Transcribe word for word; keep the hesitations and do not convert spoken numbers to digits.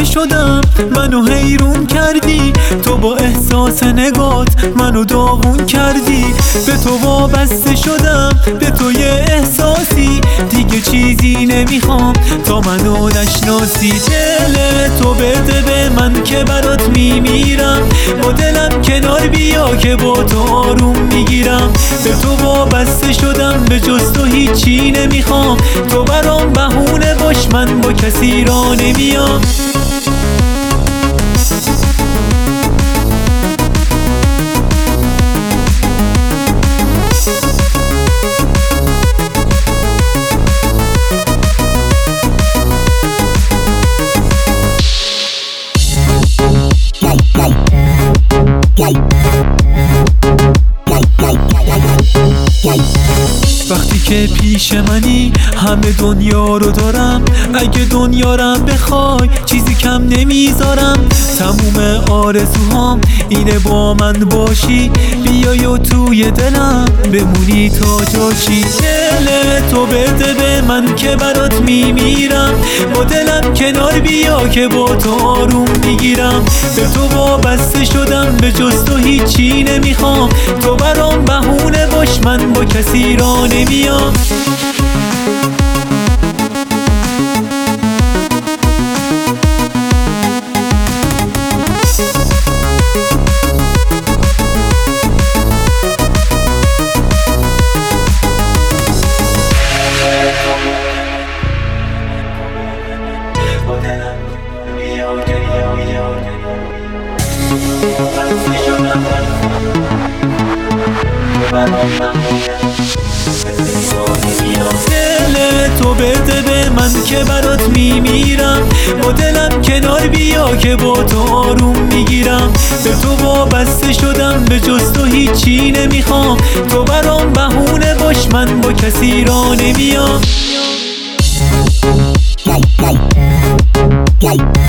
بسته شدم، منو حیرون کردی. تو با احساس نگات منو داغون کردی. به تو وابسته شدم، به تو یه احساسی. دیگه چیزی نمیخوام تا منو نشناسی. دل تو بده به من که برات میمیرم. با دلم کنار بیا که با تو آروم میگیرم. به تو وابسته شدم، به جز تو هیچی نمیخوام. تو برام بهونه باش، من با کسی را نمیام. وقتی که پیش منی همه دنیا رو دارم. اگه دنیا رم بخوای چیزی کم نمیذارم. تموم آرزوهام اینه با من باشی. بیای و توی دلم بمونی تا جاشی. دل تو بده به من که برات میمیرم. با دلم کنار بیا که با تو آروم میگیرم. به تو وابسته شدم، به جز تو هیچی نمیخوام. تو برام بهونه باش، من با کسی را نمیام. دل تو بده به من که برات میمیرم. با دلم کنار بیا که با تو آروم میگیرم. به تو وابسته شدم، به جز تو هیچی نمیخوام. تو برام بهونه باش، من با کسی را نمیام.